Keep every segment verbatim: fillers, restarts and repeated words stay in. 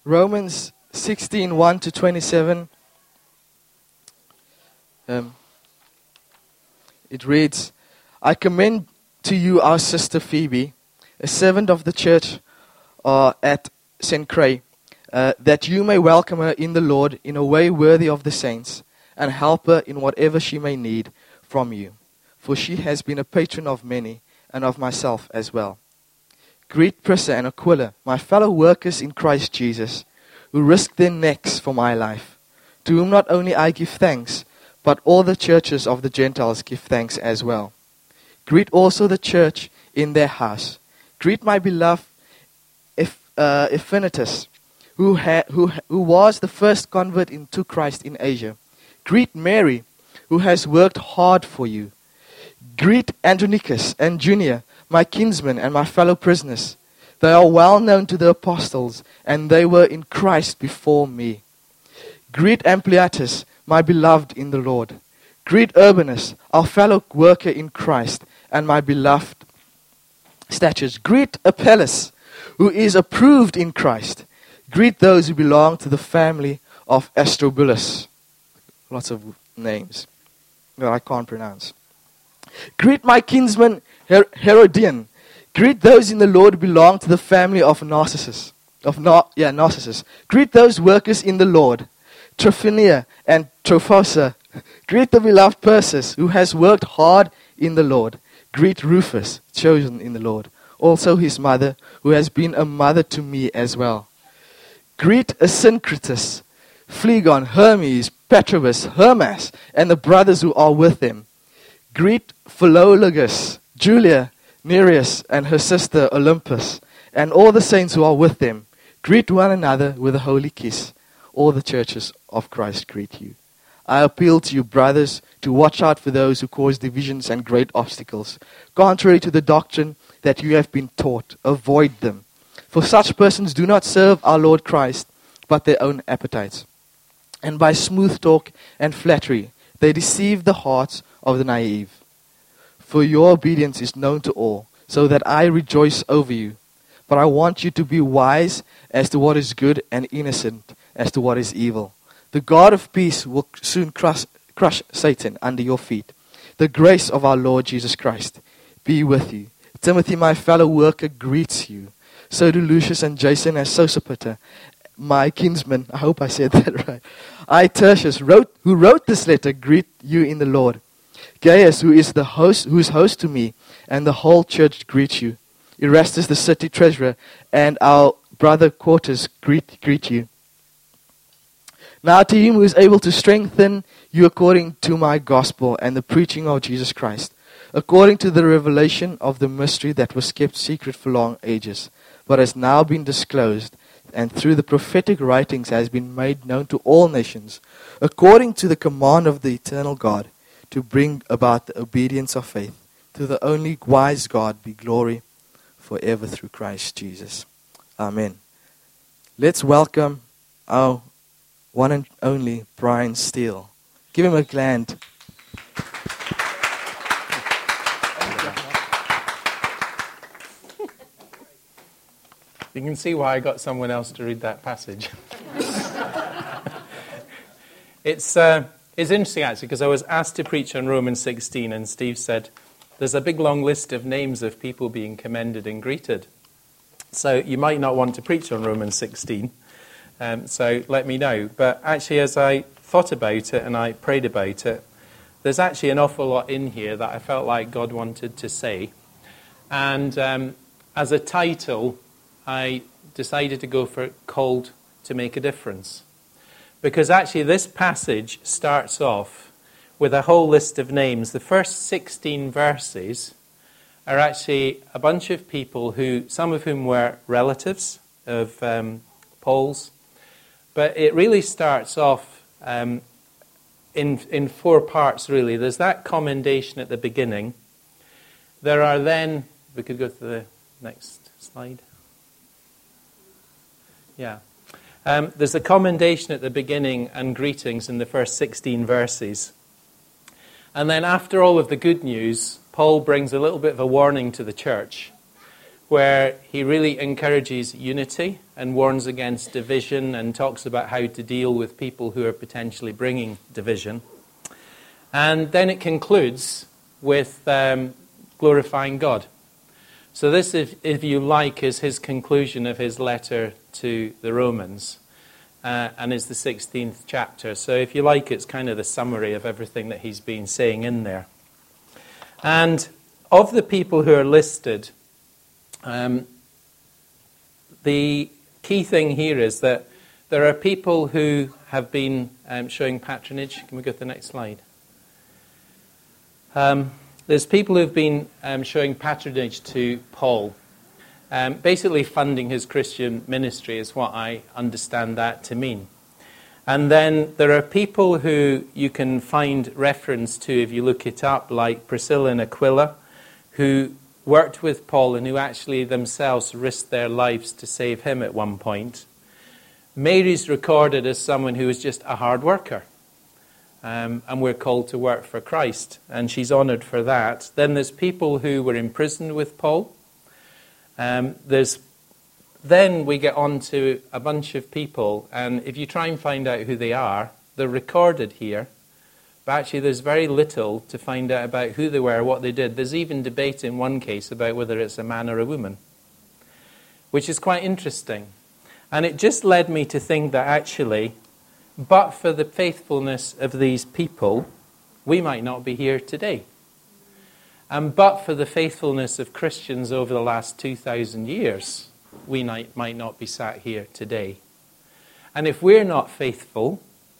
Romans sixteen, one to twenty-seven. Um, it reads, I commend to you our sister Phoebe, a servant of the church uh, at Cenchreae, uh, that you may welcome her in the Lord in a way worthy of the saints, and help her in whatever she may need from you. For she has been a patron of many, and of myself as well. Greet Prisca and Aquila, my fellow workers in Christ Jesus, who risked their necks for my life, to whom not only I give thanks, but all the churches of the Gentiles give thanks as well. Greet also the church in their house. Greet my beloved Eph, uh, Ephratus, who, ha- who, who was the first convert into Christ in Asia. Greet Mary, who has worked hard for you. Greet Andronicus and Junia, my kinsmen and my fellow prisoners. They are well known to the apostles, and they were in Christ before me. Greet Ampliatus, my beloved in the Lord. Greet Urbanus, our fellow worker in Christ, and my beloved Stachys. Greet Apelles, who is approved in Christ. Greet those who belong to the family of Astrobulus. Lots of names that I can't pronounce. Greet my kinsman Her- Herodian. Greet those in the Lord who belong to the family of Narcissus. Of Nar- yeah, Narcissus. Greet those workers in the Lord, Trophinia and Trophosa. Greet the beloved Persis, who has worked hard in the Lord. Greet Rufus, chosen in the Lord. Also his mother, who has been a mother to me as well. Greet Asyncritus, Phlegon, Hermes, Patrobas, Hermas, and the brothers who are with them. Greet Philologus, Julia, Nereus, and her sister Olympus, and all the saints who are with them. Greet one another with a holy kiss. All the churches of Christ greet you. I appeal to you, brothers, to watch out for those who cause divisions and great obstacles. Contrary to the doctrine that you have been taught, avoid them. For such persons do not serve our Lord Christ, but their own appetites. And by smooth talk and flattery, they deceive the hearts of the naive. For your obedience is known to all, so that I rejoice over you. But I want you to be wise as to what is good and innocent as to what is evil. The God of peace will soon crush, crush Satan under your feet. The grace of our Lord Jesus Christ be with you. Timothy, my fellow worker, greets you. So do Lucius and Jason and Sosipater, my kinsman. I hope I said that right. I, Tertius, wrote, who wrote this letter, greet you in the Lord. Gaius, who is the host, who is host to me, and the whole church greet you. Erastus, the city treasurer, and our brother Quartus greet greet you. Now to him who is able to strengthen you according to my gospel and the preaching of Jesus Christ, according to the revelation of the mystery that was kept secret for long ages, but has now been disclosed, and through the prophetic writings has been made known to all nations, according to the command of the eternal God, to bring about the obedience of faith. To the only wise God be glory forever through Christ Jesus. Amen. Let's welcome our one and only Brian Steele. Give him a hand. You can see why I got someone else to read that passage. it's uh, it's interesting actually, because I was asked to preach on Romans sixteen, and Steve said, there's a big long list of names of people being commended and greeted. So you might not want to preach on Romans sixteen, um, so let me know. But actually, as I thought about it and I prayed about it, there's actually an awful lot in here that I felt like God wanted to say. And um, as a title, I decided to go for Called to Make a Difference. Because actually this passage starts off with a whole list of names. The first sixteen verses are actually a bunch of people who, some of whom were relatives of um, Paul's. But it really starts off um, in, in four parts, really. There's that commendation at the beginning. There are then, we could go to the next slide. Yeah. Um, there's a commendation at the beginning and greetings in the first sixteen verses. And then after all of the good news, Paul brings a little bit of a warning to the church, where he really encourages unity and warns against division and talks about how to deal with people who are potentially bringing division. And then it concludes with um, glorifying God. So this, if, if you like, is his conclusion of his letter to the Romans, uh, and is the sixteenth chapter. So if you like, it's kind of the summary of everything that he's been saying in there. And of the people who are listed, um, the key thing here is that there are people who have been um, showing patronage. Can we go to the next slide? Um, there's people who've been um, showing patronage to Paul, um, basically funding his Christian ministry is what I understand that to mean. And then there are people who you can find reference to if you look it up, like Priscilla and Aquila, who worked with Paul and who actually themselves risked their lives to save him at one point. Mary's recorded as someone who was just a hard worker. Um, and we're called to work for Christ, and she's honoured for that. Then there's people who were imprisoned with Paul. Um, there's then we get on to a bunch of people, and if you try and find out who they are, they're recorded here, but actually there's very little to find out about who they were, what they did. There's even debate in one case about whether it's a man or a woman, which is quite interesting. And it just led me to think that actually, but for the faithfulness of these people, we might not be here today. And but for the faithfulness of Christians over the last two thousand years, we might, might not be sat here today. And if we're not faithful,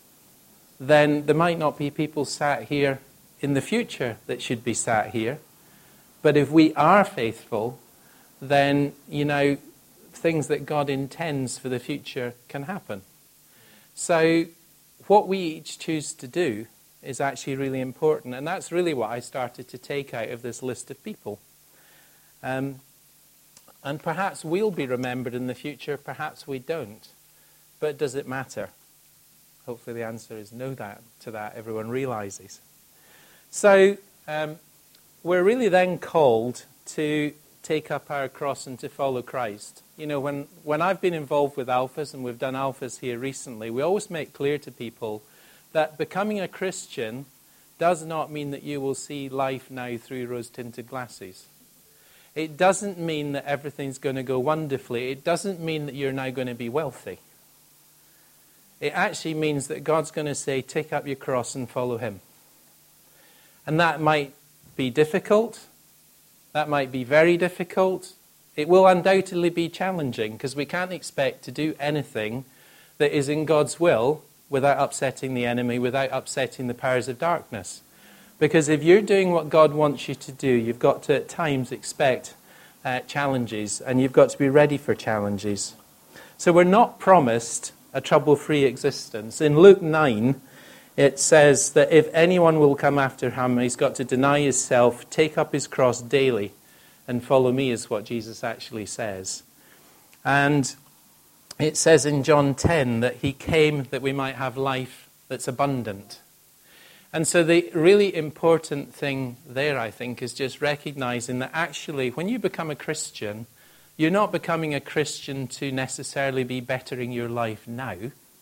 then there might not be people sat here in the future that should be sat here. But if we are faithful, then, you know, things that God intends for the future can happen. So what we each choose to do is actually really important. And that's really what I started to take out of this list of people. Um, and perhaps we'll be remembered in the future, perhaps we don't. But does it matter? Hopefully the answer is no that, to that, everyone realizes. So um, we're really then called to take up our cross and to follow Christ. You know, when, when I've been involved with Alphas, and we've done Alphas here recently, we always make clear to people that becoming a Christian does not mean that you will see life now through rose-tinted glasses. It doesn't mean that everything's going to go wonderfully. It doesn't mean that you're now going to be wealthy. It actually means that God's going to say, take up your cross and follow him. And that might be difficult. That might be very difficult. It will undoubtedly be challenging because we can't expect to do anything that is in God's will without upsetting the enemy, without upsetting the powers of darkness. Because if you're doing what God wants you to do, you've got to at times expect uh, challenges, and you've got to be ready for challenges. So we're not promised a trouble-free existence. In Luke nine, it says that if anyone will come after him, he's got to deny himself, take up his cross daily, and follow me, is what Jesus actually says. And it says in John ten that he came that we might have life that's abundant. And so the really important thing there, I think, is just recognizing that actually when you become a Christian, you're not becoming a Christian to necessarily be bettering your life now.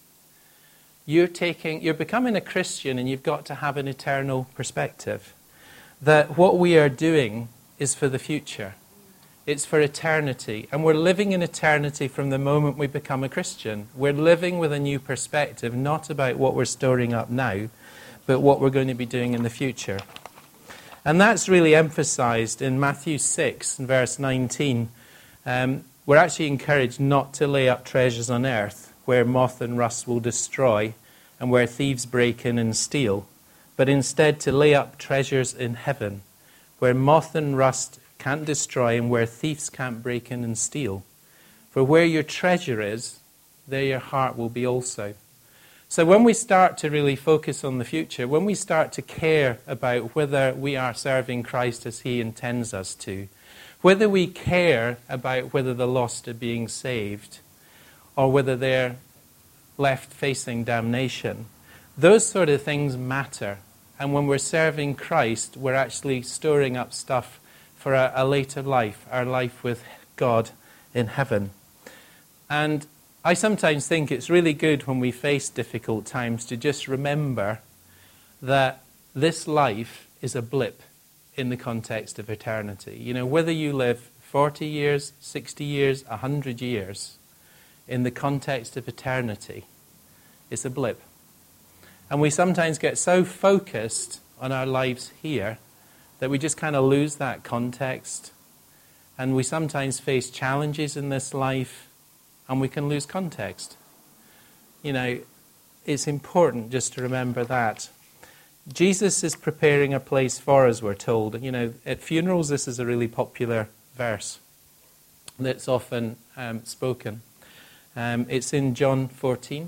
You're taking, you're becoming a Christian, and you've got to have an eternal perspective. That what we are doing is for the future. It's for eternity. And we're living in eternity from the moment we become a Christian. We're living with a new perspective, not about what we're storing up now, but what we're going to be doing in the future. And that's really emphasized in Matthew six, and verse nineteen. Um, we're actually encouraged not to lay up treasures on earth, where moth and rust will destroy, and where thieves break in and steal, but instead to lay up treasures in heaven, where moth and rust can't destroy, and where thieves can't break in and steal. For where your treasure is, there your heart will be also. So when we start to really focus on the future, when we start to care about whether we are serving Christ as he intends us to, whether we care about whether the lost are being saved, or whether they're left facing damnation, those sort of things matter. And when we're serving Christ, we're actually storing up stuff for a, a later life, our life with God in heaven. And I sometimes think it's really good when we face difficult times to just remember that this life is a blip in the context of eternity. You know, whether you live forty years, sixty years, one hundred years, in the context of eternity, it's a blip. And we sometimes get so focused on our lives here that we just kind of lose that context. And we sometimes face challenges in this life and we can lose context. You know, it's important just to remember that. Jesus is preparing a place for us, we're told. You know, at funerals, this is a really popular verse that's often um, spoken. Um, it's in John fourteen.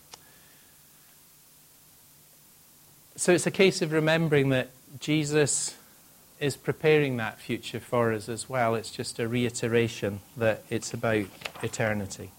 So it's a case of remembering that Jesus is preparing that future for us as well. It's just a reiteration that it's about eternity.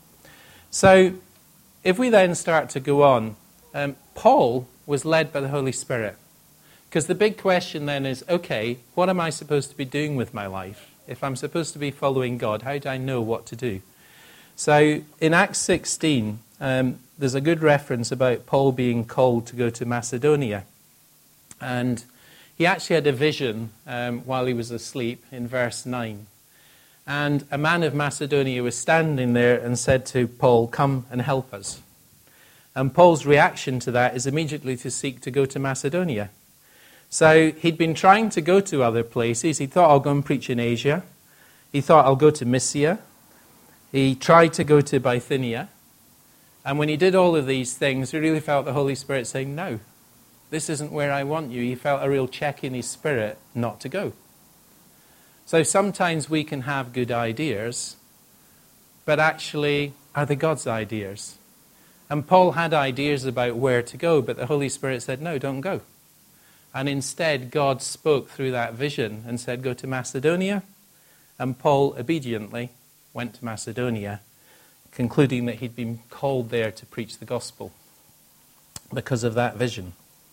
So if we then start to go on, um, Paul was led by the Holy Spirit. Because the big question then is, okay, what am I supposed to be doing with my life? If I'm supposed to be following God, how do I know what to do? So in Acts sixteen, um, there's a good reference about Paul being called to go to Macedonia. And he actually had a vision um, while he was asleep in verse nine. And a man of Macedonia was standing there and said to Paul, "Come and help us." And Paul's reaction to that is immediately to seek to go to Macedonia. So he'd been trying to go to other places. He thought, I'll go and preach in Asia. He thought, I'll go to Mysia. He tried to go to Bithynia. And when he did all of these things, he really felt the Holy Spirit saying, no, this isn't where I want you. He felt a real check in his spirit not to go. So sometimes we can have good ideas, but actually, are they God's ideas? And Paul had ideas about where to go, but the Holy Spirit said, no, don't go. And instead, God spoke through that vision and said, go to Macedonia. And Paul obediently went to Macedonia, concluding that he'd been called there to preach the gospel because of that vision.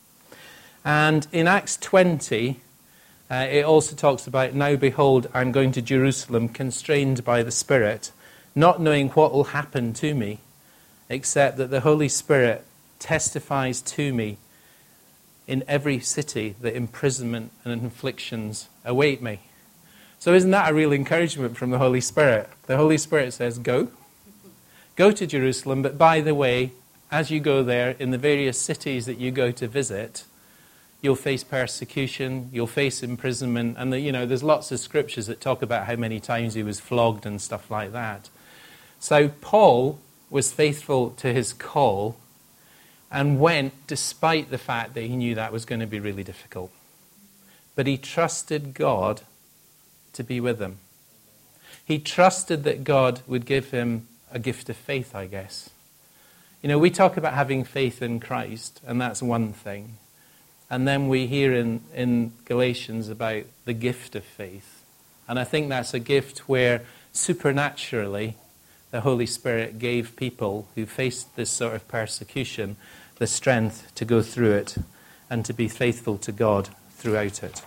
And in Acts twenty, uh, it also talks about, now behold, I'm going to Jerusalem, constrained by the Spirit, not knowing what will happen to me, except that the Holy Spirit testifies to me in every city that imprisonment and afflictions await me. So isn't that a real encouragement from the Holy Spirit? The Holy Spirit says, go. Go to Jerusalem, but by the way, as you go there, in the various cities that you go to visit, you'll face persecution, you'll face imprisonment, and the, you know, there's lots of scriptures that talk about how many times he was flogged and stuff like that. So Paul was faithful to his call and went despite the fact that he knew that was going to be really difficult. But he trusted God to be with him. He trusted that God would give him a gift of faith, I guess. You know, we talk about having faith in Christ, and that's one thing. And then we hear in, in Galatians about the gift of faith. And I think that's a gift where supernaturally the Holy Spirit gave people who faced this sort of persecution the strength to go through it and to be faithful to God throughout it.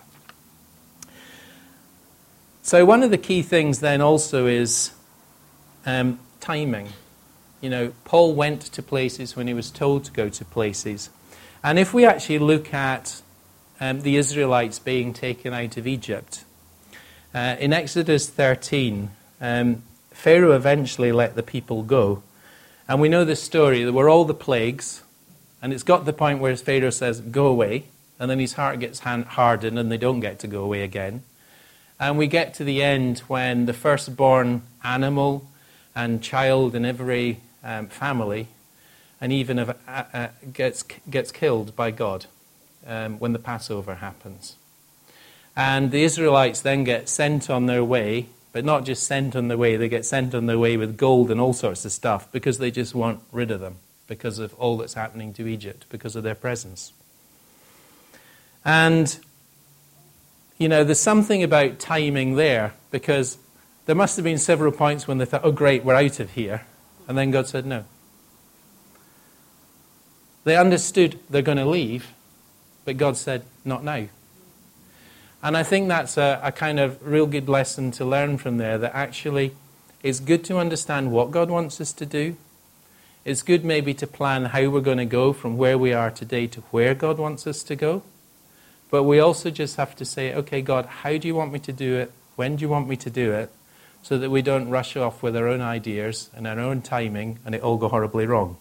So one of the key things then also is um, timing. You know, Paul went to places when he was told to go to places. And if we actually look at um, the Israelites being taken out of Egypt, uh, in Exodus thirteen, um, Pharaoh eventually let the people go. And we know the story. There were all the plagues, and it's got to the point where Pharaoh says, go away, and then his heart gets hardened and they don't get to go away again. And we get to the end when the firstborn animal and child in every um, family, and even if, uh, uh, gets gets killed by God um, when the Passover happens. And the Israelites then get sent on their way, but not just sent on their way, they get sent on their way with gold and all sorts of stuff because they just want rid of them because of all that's happening to Egypt, because of their presence. And, you know, there's something about timing there, because there must have been several points when they thought, oh great, we're out of here. And then God said no. They understood they're going to leave, but God said, not now. And I think that's a, a kind of real good lesson to learn from there, that actually it's good to understand what God wants us to do. It's good maybe to plan how we're going to go from where we are today to where God wants us to go. But we also just have to say, okay, God, how do you want me to do it? When do you want me to do it? So that we don't rush off with our own ideas and our own timing and it all go horribly wrong.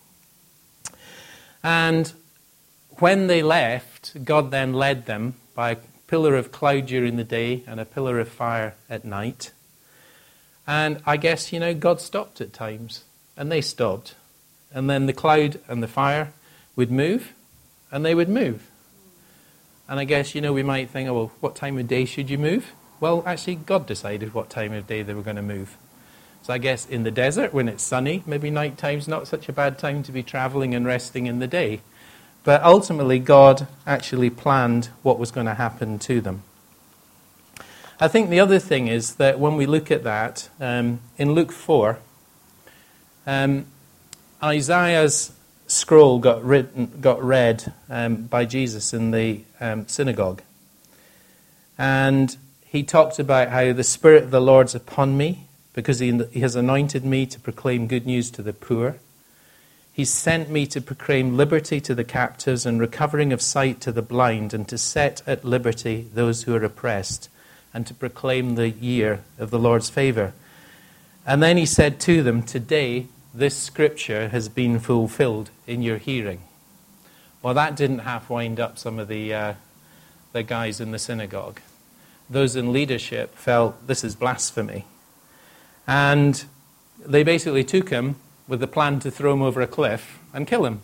And when they left, God then led them by a pillar of cloud during the day and a pillar of fire at night. And I guess, you know, God stopped at times, and they stopped. And then the cloud and the fire would move, and they would move. And I guess, you know, we might think, oh, well, what time of day should you move? Well, actually, God decided what time of day they were going to move. So I guess in the desert, when it's sunny, maybe night time's not such a bad time to be traveling and resting in the day. But ultimately, God actually planned what was going to happen to them. I think the other thing is that when we look at that, um, in Luke four, um, Isaiah's scroll got written, got read um, by Jesus in the um, synagogue. And he talked about how the Spirit of the Lord's upon me, because he, he has anointed me to proclaim good news to the poor. He's sent me to proclaim liberty to the captives and recovering of sight to the blind, and to set at liberty those who are oppressed, and to proclaim the year of the Lord's favor. And then he said to them, today this scripture has been fulfilled in your hearing. Well, that didn't half wind up some of the, uh, the guys in the synagogue. Those in leadership felt this is blasphemy. And they basically took him with the plan to throw him over a cliff and kill him.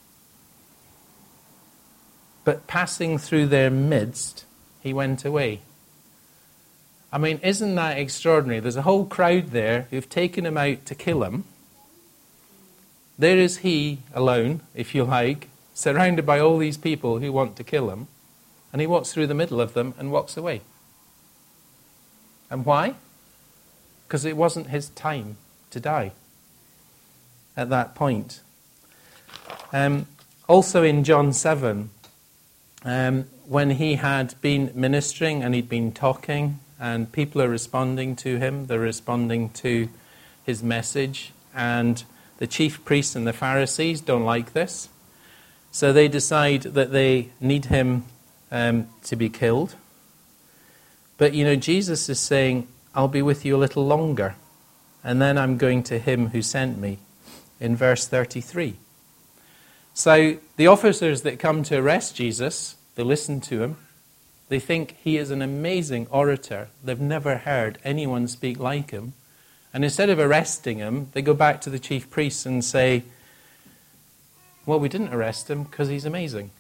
But passing through their midst, he went away. I mean, isn't that extraordinary? There's a whole crowd there who've taken him out to kill him. There is he alone, if you like, surrounded by all these people who want to kill him. And he walks through the middle of them and walks away. And why? Because it wasn't his time to die at that point. Um, also in John seven, um, when he had been ministering and he'd been talking, and people are responding to him, they're responding to his message, and the chief priests and the Pharisees don't like this. So they decide that they need him um, to be killed. But, you know, Jesus is saying, I'll be with you a little longer, and then I'm going to him who sent me, in verse thirty-three. So the officers that come to arrest Jesus, they listen to him. They think he is an amazing orator. They've never heard anyone speak like him. And instead of arresting him, they go back to the chief priests and say, well, we didn't arrest him because he's amazing.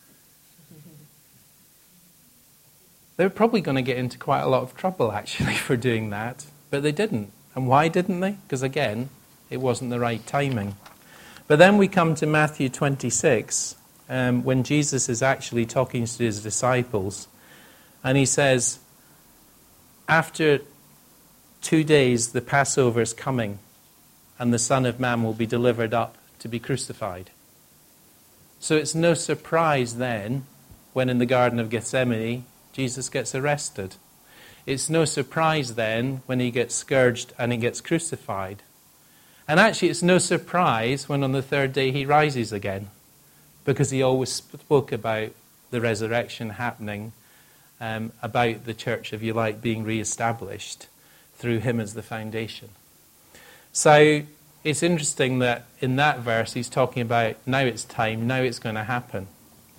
They were probably going to get into quite a lot of trouble, actually, for doing that. But they didn't. And why didn't they? Because, again, it wasn't the right timing. But then we come to Matthew twenty-six, um, when Jesus is actually talking to his disciples. And he says, after two days, the Passover is coming, and the Son of Man will be delivered up to be crucified. So it's no surprise then, when in the Garden of Gethsemane, Jesus gets arrested. It's no surprise then when he gets scourged and he gets crucified. And actually it's no surprise when on the third day he rises again, because he always spoke about the resurrection happening, um, about the church, if you like, being re-established through him as the foundation. So it's interesting that in that verse he's talking about now it's time, now it's going to happen.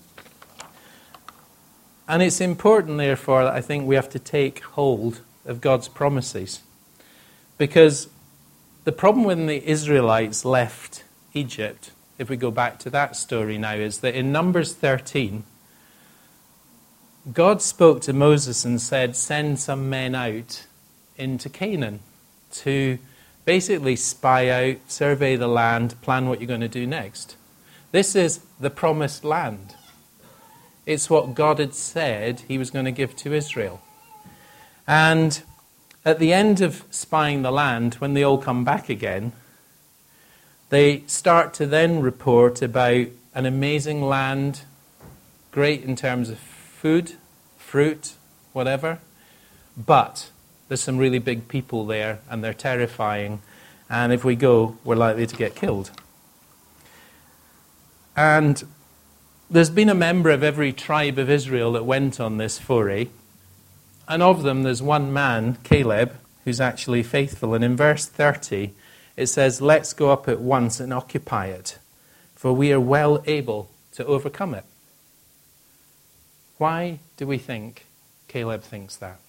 And it's important, therefore, that I think we have to take hold of God's promises. Because the problem when the Israelites left Egypt, if we go back to that story now, is that in Numbers thirteen, God spoke to Moses and said, send some men out into Canaan to basically spy out, survey the land, plan what you're going to do next. This is the promised land. It's what God had said he was going to give to Israel. And at the end of spying the land, when they all come back again, they start to then report about an amazing land, great in terms of food, fruit, whatever. But there's some really big people there, and they're terrifying. And if we go, we're likely to get killed. And there's been a member of every tribe of Israel that went on this foray. And of them, there's one man, Caleb, who's actually faithful. And in verse thirty, it says, "Let's go up at once and occupy it, for we are well able to overcome it." Why do we think Caleb thinks that?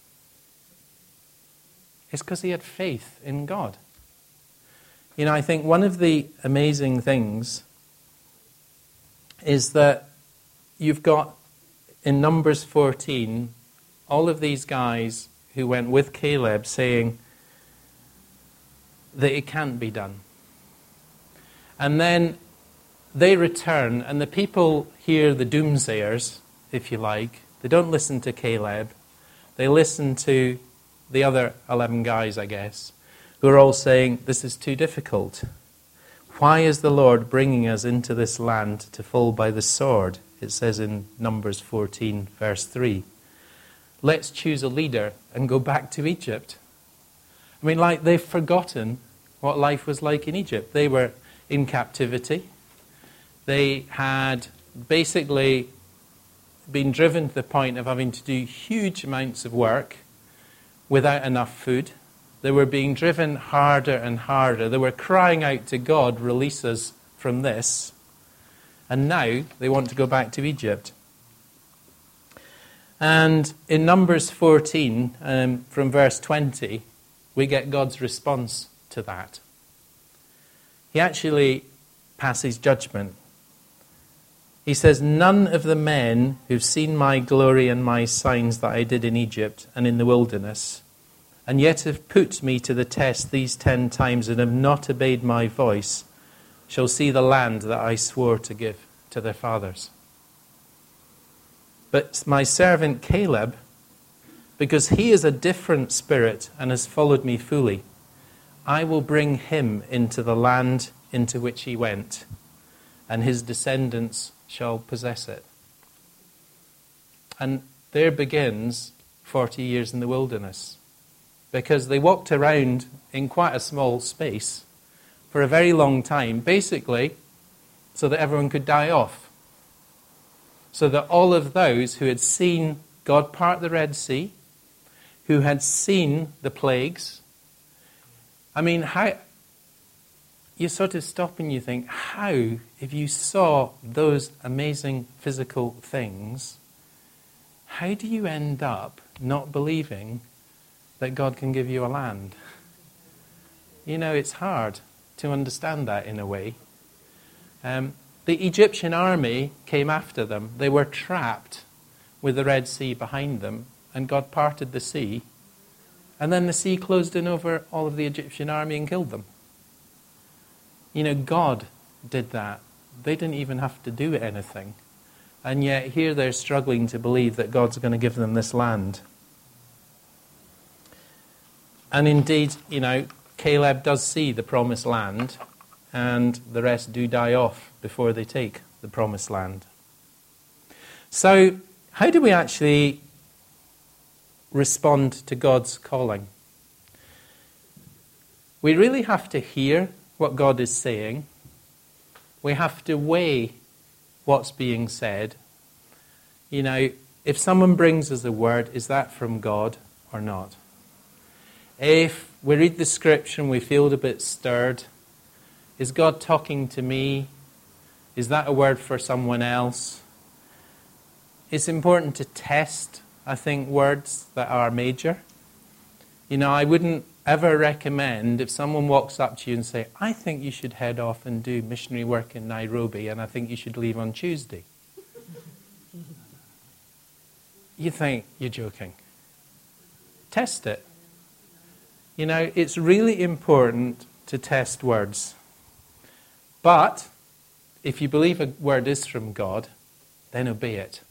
It's because he had faith in God. You know, I think one of the amazing things is that you've got, in Numbers fourteen, all of these guys who went with Caleb saying that it can't be done. And then they return, and the people hear the doomsayers, if you like. They don't listen to Caleb. They listen to the other eleven guys, I guess, who are all saying, this is too difficult. Why is the Lord bringing us into this land to fall by the sword? It says in Numbers fourteen, verse three. Let's choose a leader and go back to Egypt. I mean, like, they've forgotten what life was like in Egypt. They were in captivity. They had basically been driven to the point of having to do huge amounts of work without enough food. They were being driven harder and harder. They were crying out to God, release us from this. And now they want to go back to Egypt. And in Numbers fourteen, um, from verse twenty, we get God's response to that. He actually passes judgment. He says, "None of the men who've seen my glory and my signs that I did in Egypt and in the wilderness, and yet have put me to the test these ten times and have not obeyed my voice, shall see the land that I swore to give to their fathers. But my servant Caleb, because he is a different spirit and has followed me fully, I will bring him into the land into which he went, and his descendants shall possess it." And there begins forty years in the wilderness, because they walked around in quite a small space for a very long time, basically so that everyone could die off. So that all of those who had seen God part the Red Sea, who had seen the plagues, I mean, how you sort of stop and you think, how, if you saw those amazing physical things, how do you end up not believing that God can give you a land? You know, it's hard to understand that in a way. Um, the Egyptian army came after them. They were trapped with the Red Sea behind them, and God parted the sea. And then the sea closed in over all of the Egyptian army and killed them. You know, God did that. They didn't even have to do anything. And yet here they're struggling to believe that God's going to give them this land. And indeed, you know, Caleb does see the promised land, and the rest do die off before they take the promised land. So, how do we actually respond to God's calling? We really have to hear what God is saying. We have to weigh what's being said. You know, if someone brings us a word, is that from God or not? If we read the scripture and we feel a bit stirred, is God talking to me? Is that a word for someone else? It's important to test, I think, words that are major. You know, I wouldn't ever recommend if someone walks up to you and say, I think you should head off and do missionary work in Nairobi and I think you should leave on Tuesday. You think, you're joking. Test it. You know, it's really important to test words. But if you believe a word is from God, then obey it.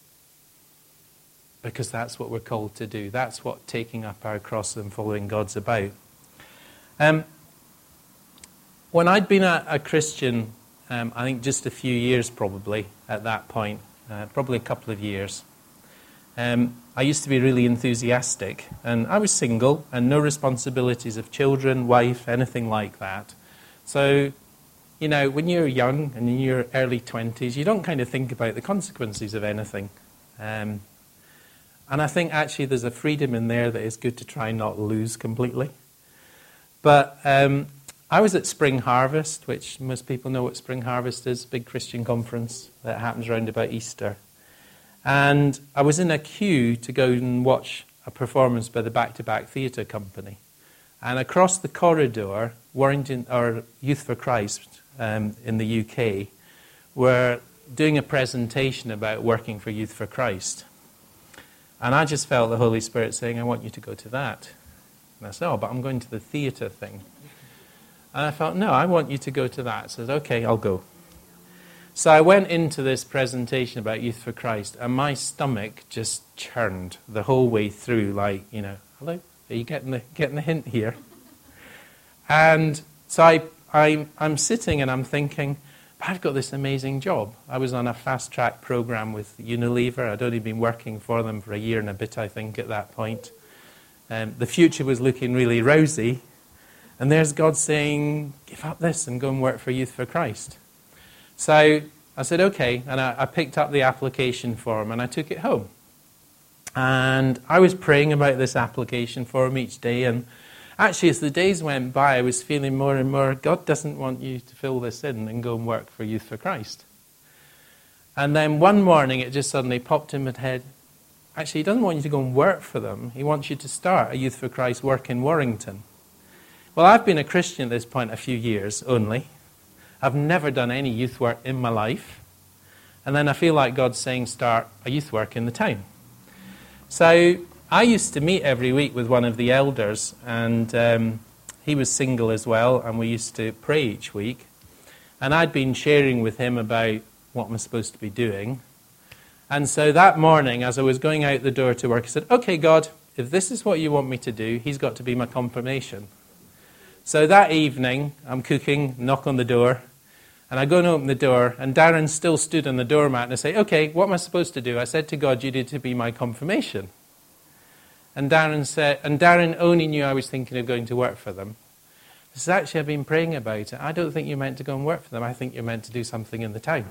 Because that's what we're called to do. That's what taking up our cross and following God's about. Um, when I'd been a, a Christian, um, I think just a few years probably at that point, uh, probably a couple of years, um, I used to be really enthusiastic, and I was single and no responsibilities of children, wife, anything like that. So, you know, when you're young and in your early twenties, you don't kind of think about the consequences of anything. Um, and I think actually there's a freedom in there that is good to try and not lose completely. But um, I was at Spring Harvest, which most people know what Spring Harvest is, a big Christian conference that happens around about Easter. And I was in a queue to go and watch a performance by the Back to Back Theatre Company. And across the corridor, Warrington, or Youth for Christ um, in the U K, were doing a presentation about working for Youth for Christ. And I just felt the Holy Spirit saying, I want you to go to that. And I said, oh, but I'm going to the theatre thing. And I felt, no, I want you to go to that. So I said, okay, I'll go. So I went into this presentation about Youth for Christ, and my stomach just churned the whole way through, like, you know, hello, are you getting the getting the hint here? And so I, I, I'm sitting and I'm thinking, I've got this amazing job. I was on a fast-track program with Unilever. I'd only been working for them for a year and a bit, I think, at that point. Um, the future was looking really rosy. And there's God saying, give up this and go and work for Youth for Christ. So I said, okay, and I, I picked up the application form and I took it home. And I was praying about this application form each day, and actually as the days went by, I was feeling more and more, God doesn't want you to fill this in and go and work for Youth for Christ. And then one morning it just suddenly popped in my head, actually he doesn't want you to go and work for them, he wants you to start a Youth for Christ work in Warrington. Well, I've been a Christian at this point a few years only. I've never done any youth work in my life. And then I feel like God's saying start a youth work in the town. So I used to meet every week with one of the elders, and um, he was single as well, and we used to pray each week. And I'd been sharing with him about what I'm supposed to be doing. And so that morning, as I was going out the door to work, I said, okay, God, if this is what you want me to do, he's got to be my confirmation. So that evening, I'm cooking, knock on the door, and I go and open the door, and Darren still stood on the doormat, and I say, okay, what am I supposed to do? I said to God, you need to be my confirmation. And Darren said, and Darren only knew I was thinking of going to work for them. He said, actually, I've been praying about it. I don't think you're meant to go and work for them. I think you're meant to do something in the town.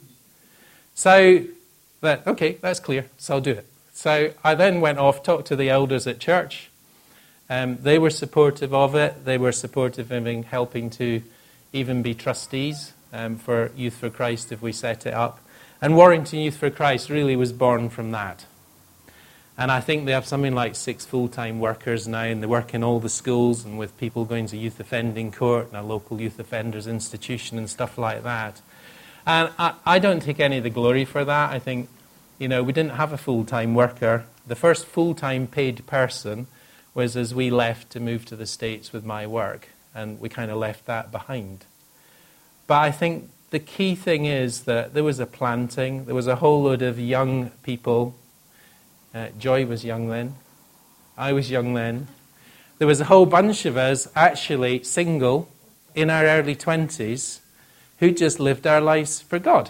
So, that, okay, that's clear, so I'll do it. So I then went off, talked to the elders at church. Um, they were supportive of it. They were supportive of helping to even be trustees um, for Youth for Christ if we set it up. And Warrington Youth for Christ really was born from that. And I think they have something like six full-time workers now, and they work in all the schools and with people going to youth offending court and a local youth offenders institution and stuff like that. And I, I don't take any of the glory for that. I think, you know, we didn't have a full-time worker. The first full-time paid person was as we left to move to the States with my work, and we kind of left that behind. But I think the key thing is that there was a planting, there was a whole load of young people. Uh, Joy was young then, I was young then. There was a whole bunch of us actually single in our early twenties who just lived our lives for God.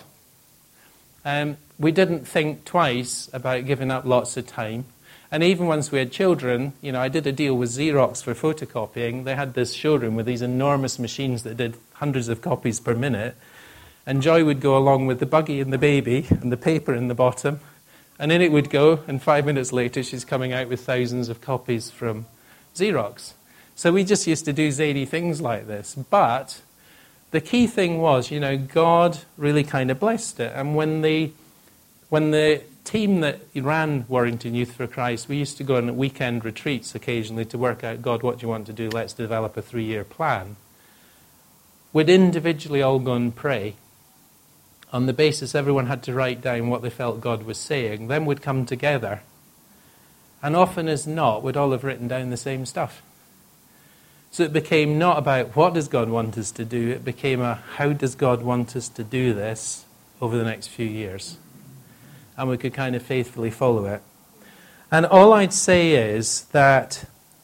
Um, we didn't think twice about giving up lots of time. And even once we had children, you know, I did a deal with Xerox for photocopying. They had this showroom with these enormous machines that did hundreds of copies per minute. And Joy would go along with the buggy and the baby and the paper in the bottom. And in it would go, and five minutes later she's coming out with thousands of copies from Xerox. So we just used to do zany things like this. But the key thing was, you know, God really kind of blessed it. And when the, when the team that ran Warrington Youth for Christ, we used to go on weekend retreats occasionally to work out, God, what do you want to do? Let's develop a three-year plan. We'd individually all go and pray. On the basis everyone had to write down what they felt God was saying. Then we'd come together. And often as not, we'd all have written down the same stuff. So it became not about what does God want us to do, it became a how does God want us to do this over the next few years. And we could kind of faithfully follow it. And all I'd say is that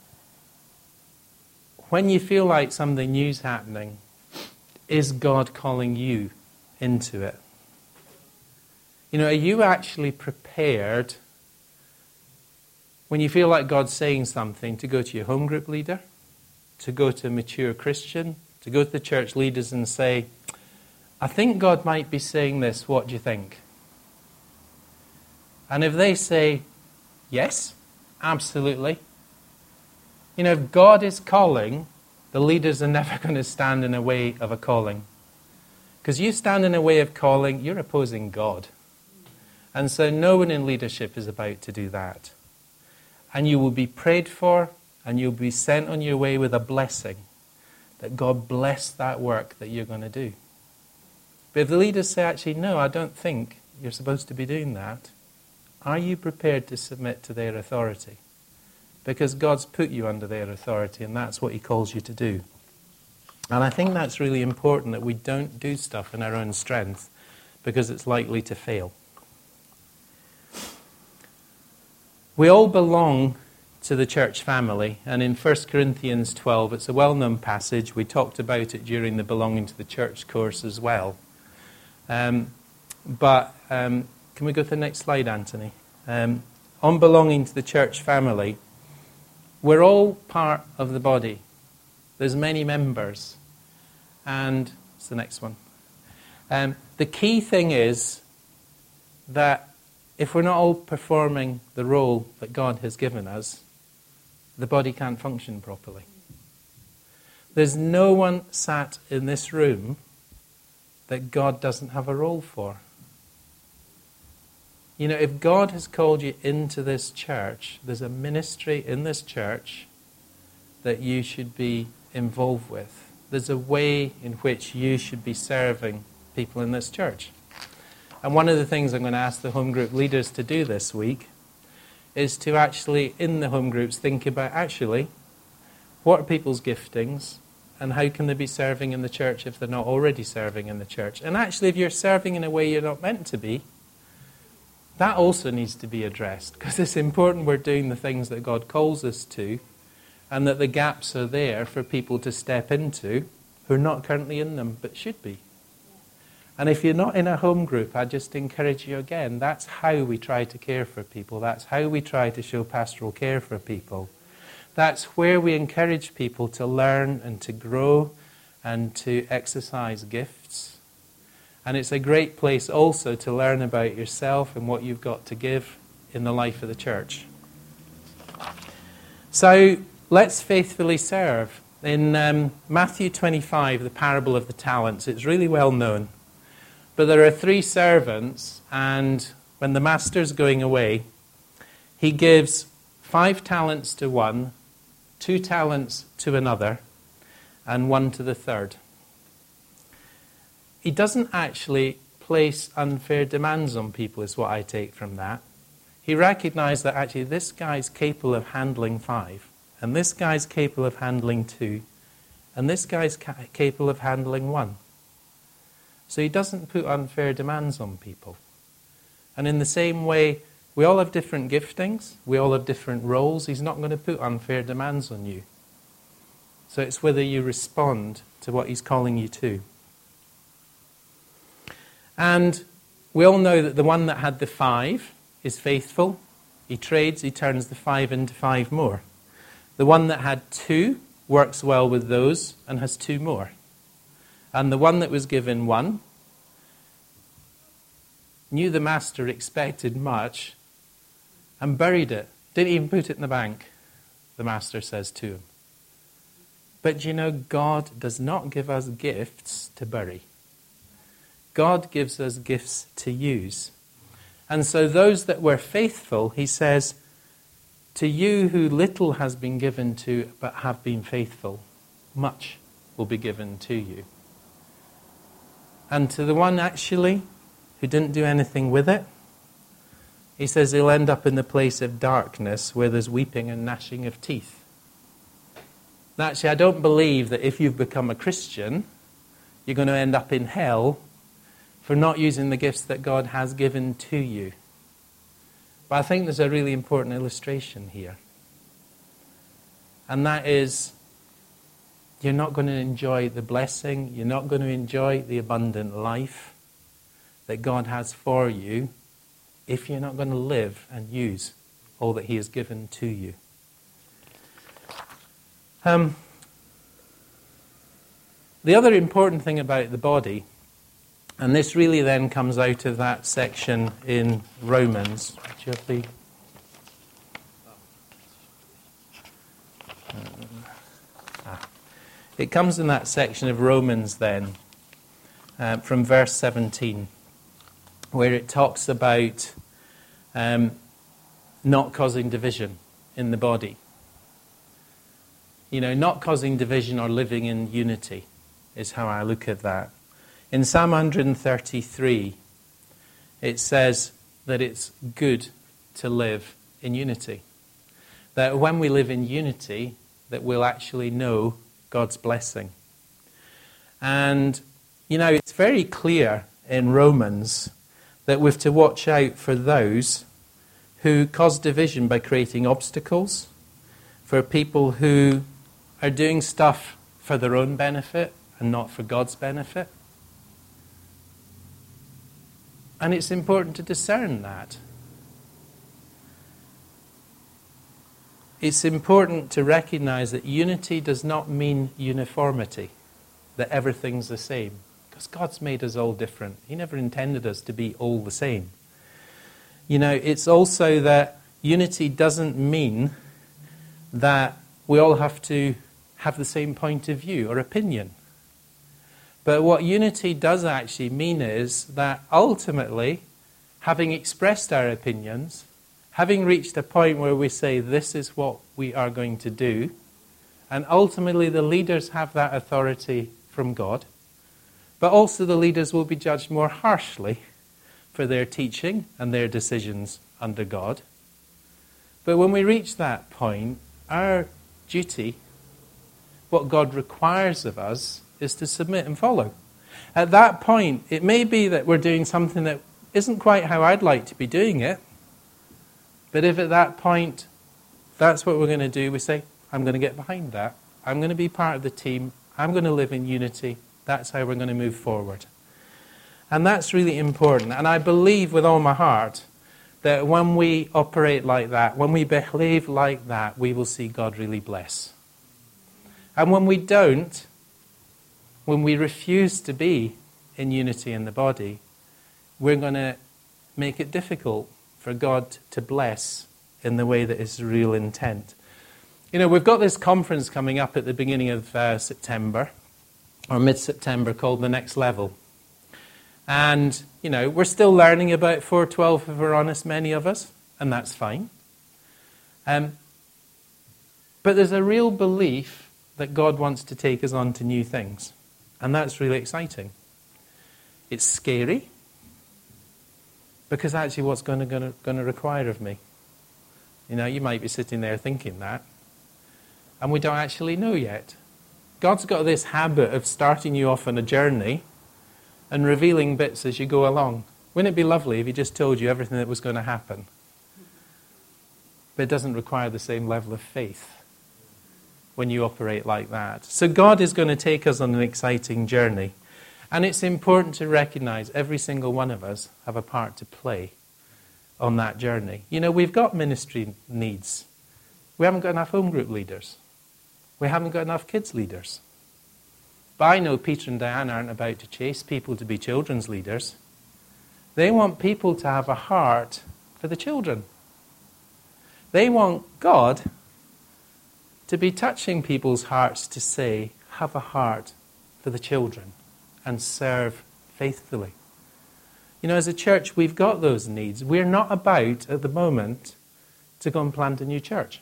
when you feel like something new's happening, is God calling you into it? You know, are you actually prepared when you feel like God's saying something, to go to your home group leader, to go to a mature Christian, to go to the church leaders and say, I think God might be saying this, what do you think? And if they say, yes, absolutely. You know, if God is calling, the leaders are never going to stand in the way of a calling. Because you stand in the way of calling, you're opposing God. And so no one in leadership is about to do that. And you will be prayed for, and you'll be sent on your way with a blessing, that God bless that work that you're going to do. But if the leaders say, actually, no, I don't think you're supposed to be doing that, are you prepared to submit to their authority? Because God's put you under their authority, and that's what he calls you to do. And I think that's really important, that we don't do stuff in our own strength, because it's likely to fail. We all belong to the church family, and in First Corinthians twelve, it's a well-known passage. We talked about it during the Belonging to the Church course as well. Um, but um, can we go to the next slide, Anthony? Um, on belonging to the church family, we're all part of the body. There's many members. And it's the next one. Um, the key thing is that if we're not all performing the role that God has given us, the body can't function properly. There's no one sat in this room that God doesn't have a role for. You know, if God has called you into this church, there's a ministry in this church that you should be involved with. There's a way in which you should be serving people in this church. And one of the things I'm going to ask the home group leaders to do this week is to actually, in the home groups, think about, actually, what are people's giftings and how can they be serving in the church if they're not already serving in the church? And actually, if you're serving in a way you're not meant to be, that also needs to be addressed, because it's important we're doing the things that God calls us to, and that the gaps are there for people to step into who are not currently in them but should be. And if you're not in a home group, I just encourage you again, that's how we try to care for people. That's how we try to show pastoral care for people. That's where we encourage people to learn and to grow and to exercise gifts. And it's a great place also to learn about yourself and what you've got to give in the life of the church. So let's faithfully serve. In um, Matthew twenty-five, the parable of the talents, it's really well known. But there are three servants, and when the master's going away, he gives five talents to one, two talents to another, and one to the third. He doesn't actually place unfair demands on people, is what I take from that. He recognized that actually this guy's capable of handling five, and this guy's capable of handling two, and this guy's ca- capable of handling one. So he doesn't put unfair demands on people. And in the same way, we all have different giftings, we all have different roles. He's not going to put unfair demands on you. So it's whether you respond to what he's calling you to. And we all know that the one that had the five is faithful. He trades, he turns the five into five more. The one that had two works well with those and has two more. And the one that was given one knew the master expected much and buried it. Didn't even put it in the bank, the master says to him. But you know, God does not give us gifts to bury. God gives us gifts to use. And so those that were faithful, he says, to you who little has been given to but have been faithful, much will be given to you. And to the one actually who didn't do anything with it, he says he'll end up in the place of darkness where there's weeping and gnashing of teeth. Now, actually, I don't believe that if you've become a Christian, you're going to end up in hell for not using the gifts that God has given to you. But I think there's a really important illustration here. And that is, you're not going to enjoy the blessing, you're not going to enjoy the abundant life that God has for you if you're not going to live and use all that he has given to you. Um, the other important thing about the body, and this really then comes out of that section in Romans. Do you have the... Ah. It comes in that section of Romans then, uh, from verse seventeen, where it talks about um, not causing division in the body. You know, not causing division or living in unity is how I look at that. In Psalm one thirty-three, it says that it's good to live in unity. That when we live in unity, that we'll actually know God's blessing. And, you know, it's very clear in Romans that we've to watch out for those who cause division by creating obstacles, for people who are doing stuff for their own benefit and not for God's benefit. And it's important to discern that. It's important to recognize that unity does not mean uniformity, that everything's the same. Because God's made us all different. He never intended us to be all the same. You know, it's also that unity doesn't mean that we all have to have the same point of view or opinion. But what unity does actually mean is that ultimately, having expressed our opinions, having reached a point where we say this is what we are going to do, and ultimately the leaders have that authority from God, but also the leaders will be judged more harshly for their teaching and their decisions under God. But when we reach that point, our duty, what God requires of us, is to submit and follow. At that point, it may be that we're doing something that isn't quite how I'd like to be doing it, but if at that point that's what we're going to do, we say, I'm going to get behind that. I'm going to be part of the team. I'm going to live in unity. That's how we're going to move forward. And that's really important. And I believe with all my heart that when we operate like that, when we behave like that, we will see God really bless. And when we don't, when we refuse to be in unity in the body, we're going to make it difficult for God to bless in the way that is real intent. You know, we've got this conference coming up at the beginning of uh, September, or mid-September, called The Next Level. And, you know, we're still learning about four twelve, if we're honest, many of us, and that's fine. Um, but there's a real belief that God wants to take us on to new things. And that's really exciting. It's scary, because actually what's going to, going to, going to require of me? You know, you might be sitting there thinking that, and we don't actually know yet. God's got this habit of starting you off on a journey and revealing bits as you go along. Wouldn't it be lovely if he just told you everything that was going to happen? But it doesn't require the same level of faith when you operate like that. So God is going to take us on an exciting journey. And it's important to recognize every single one of us have a part to play on that journey. You know, we've got ministry needs. We haven't got enough home group leaders. We haven't got enough kids leaders. But I know Peter and Diane aren't about to chase people to be children's leaders. They want people to have a heart for the children. They want God to be touching people's hearts to say, have a heart for the children and serve faithfully. You know, as a church, we've got those needs. We're not about, at the moment, to go and plant a new church.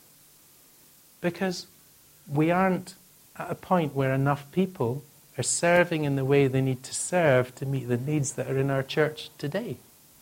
Because we aren't at a point where enough people are serving in the way they need to serve to meet the needs that are in our church today.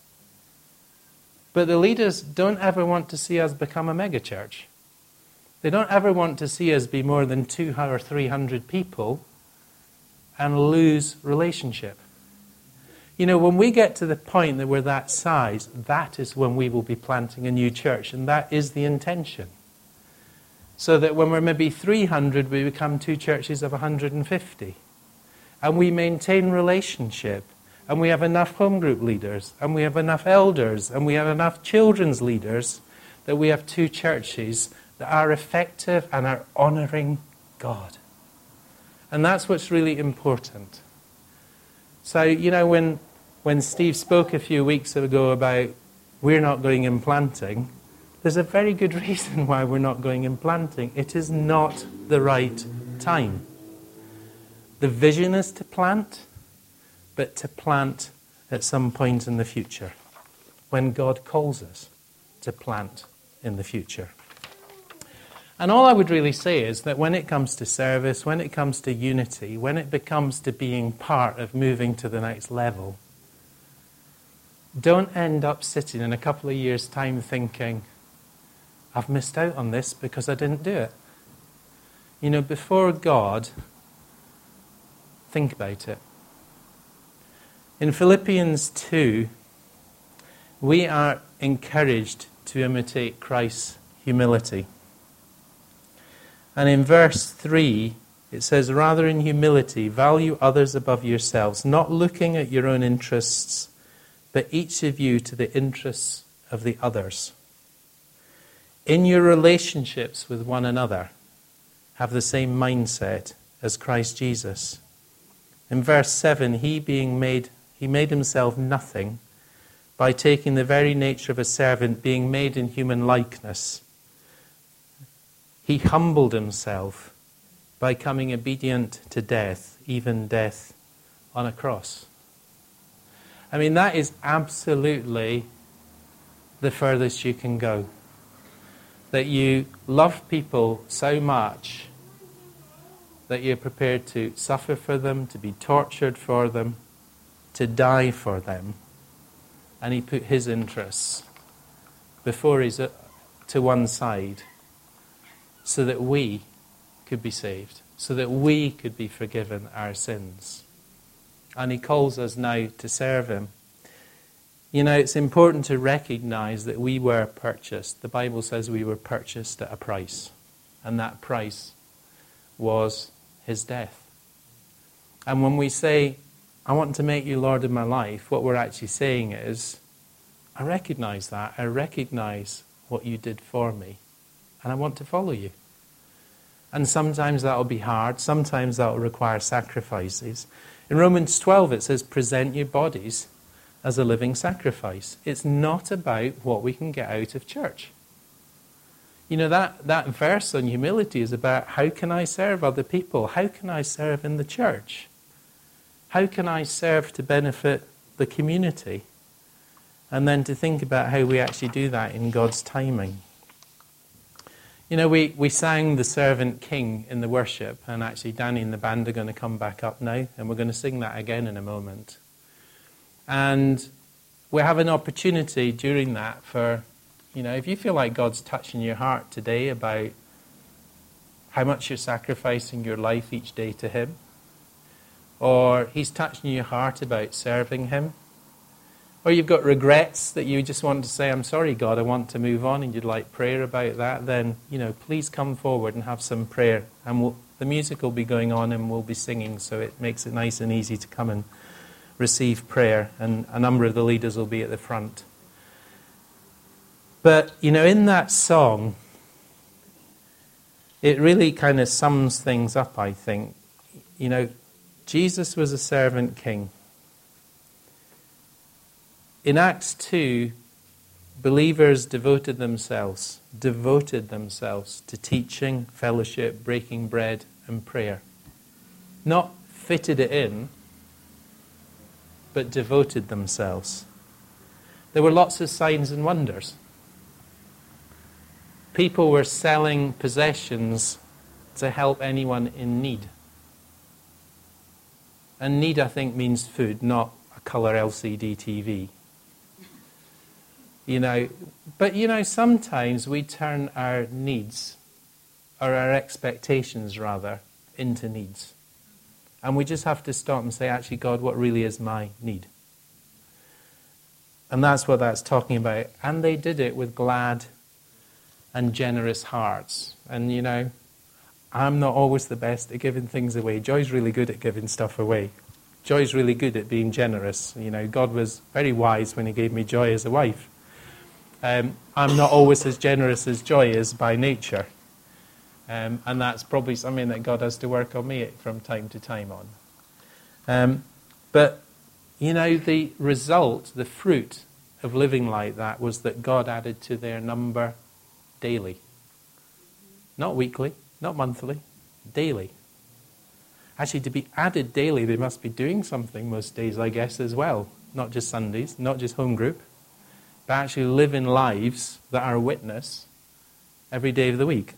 But the leaders don't ever want to see us become a mega church. They don't ever want to see us be more than two or three hundred people and lose relationship. You know, when we get to the point that we're that size, that is when we will be planting a new church, and that is the intention. So that when we're maybe three hundred, we become two churches of one hundred fifty. And we maintain relationship. And we have enough home group leaders. And we have enough elders. And we have enough children's leaders that we have two churches that are effective and are honouring God. And that's what's really important. So, you know, when when Steve spoke a few weeks ago about we're not going in planting, there's a very good reason why we're not going in planting. It is not the right time. The vision is to plant, but to plant at some point in the future, when God calls us to plant in the future. And all I would really say is that when it comes to service, when it comes to unity, when it becomes to being part of moving to the next level, don't end up sitting in a couple of years' time thinking, I've missed out on this because I didn't do it. You know, before God, think about it. In Philippians two, we are encouraged to imitate Christ's humility. And in verse three, it says, rather in humility, value others above yourselves, not looking at your own interests, but each of you to the interests of the others. In your relationships with one another, have the same mindset as Christ Jesus. In verse seven, he being made, he made himself nothing by taking the very nature of a servant, being made in human likeness. He humbled himself by coming obedient to death, even death on a cross. I mean, that is absolutely the furthest you can go. That you love people so much that you're prepared to suffer for them, to be tortured for them, to die for them. And he put his interests before his to one side so that we could be saved, so that we could be forgiven our sins. And he calls us now to serve him. You know, it's important to recognize that we were purchased. The Bible says we were purchased at a price. And that price was his death. And when we say, I want to make you Lord of my life, what we're actually saying is, I recognize that. I recognize what you did for me. And I want to follow you. And sometimes that will be hard. Sometimes that will require sacrifices. In Romans twelve it says, present your bodies as a living sacrifice. It's not about what we can get out of church. You know, that, that verse on humility is about how can I serve other people? How can I serve in the church? How can I serve to benefit the community? And then to think about how we actually do that in God's timing. You know, we, we sang The Servant King in the worship, and actually Danny and the band are going to come back up now, and we're going to sing that again in a moment. And we have an opportunity during that for, you know, if you feel like God's touching your heart today about how much you're sacrificing your life each day to him, or he's touching your heart about serving him, or you've got regrets that you just want to say, I'm sorry, God, I want to move on, and you'd like prayer about that, then, you know, please come forward and have some prayer. And we'll, the music will be going on and we'll be singing, so it makes it nice and easy to come and receive prayer. And a number of the leaders will be at the front. But, you know, in that song, it really kind of sums things up, I think. You know, Jesus was a servant king. In Acts two, believers devoted themselves, devoted themselves to teaching, fellowship, breaking bread, and prayer. Not fitted it in, but devoted themselves. There were lots of signs and wonders. People were selling possessions to help anyone in need. And need, I think, means food, not a colour L C D T V. You know, but you know, sometimes we turn our needs, or our expectations rather, into needs. And we just have to stop and say, actually, God, what really is my need? And that's what that's talking about. And they did it with glad and generous hearts. And you know, I'm not always the best at giving things away. Joy's really good at giving stuff away. Joy's really good at being generous. You know, God was very wise when he gave me Joy as a wife. Um, I'm not always as generous as Joy is by nature. Um, and that's probably something that God has to work on me from time to time on. Um, but, you know, the result, the fruit of living like that was that God added to their number daily. Not weekly, not monthly, daily. Actually, to be added daily, they must be doing something most days, I guess, as well. Not just Sundays, not just home group, but actually living lives that are a witness every day of the week.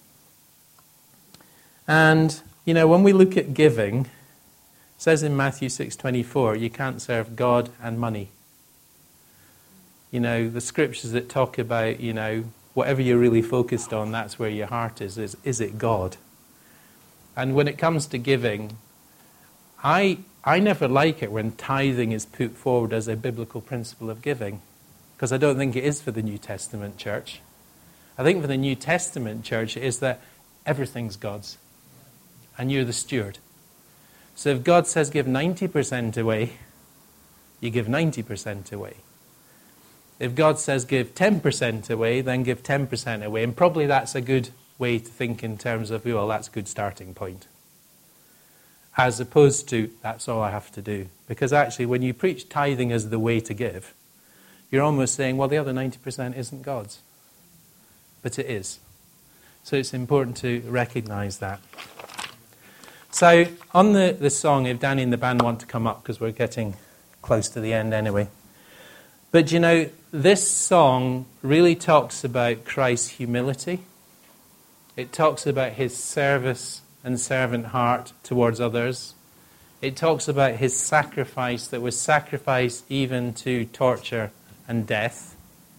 And, you know, when we look at giving, it says in Matthew six twenty-four, you can't serve God and money. You know, the scriptures that talk about, you know, whatever you're really focused on, that's where your heart is. Is, is it God? And when it comes to giving, I I never like it when tithing is put forward as a biblical principle of giving, because I don't think it is for the New Testament church. I think for the New Testament church it is that everything's God's, and you're the steward. So if God says give ninety percent away, you give ninety percent away. If God says give ten percent away, then give ten percent away. And probably that's a good way to think in terms of, well, that's a good starting point. As opposed to, that's all I have to do. Because actually, when you preach tithing as the way to give, you're almost saying, well, the other ninety percent isn't God's. But it is. So it's important to recognize that. So on the, the song, if Danny and the band want to come up, because we're getting close to the end anyway. But you know, this song really talks about Christ's humility. It talks about his service and servant heart towards others. It talks about his sacrifice that was sacrificed even to torture and death.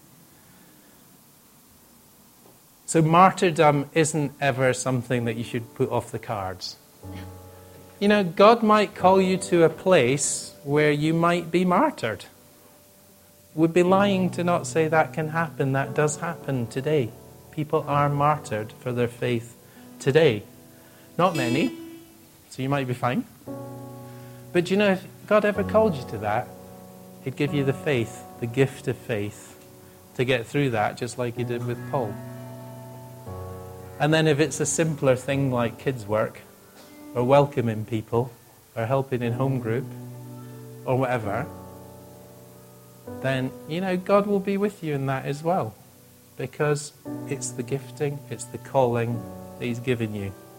So martyrdom isn't ever something that you should put off the cards. You know, God might call you to a place where you might be martyred. We'd be lying to not say that can happen. That does happen today. People are martyred for their faith today. Not many, so you might be fine. But you know, if God ever called you to that, he'd give you the faith, the gift of faith, to get through that, just like he did with Paul. And then if it's a simpler thing like kids' work, or welcoming people, or helping in home group, or whatever, then, you know, God will be with you in that as well. Because it's the gifting, it's the calling that he's given you.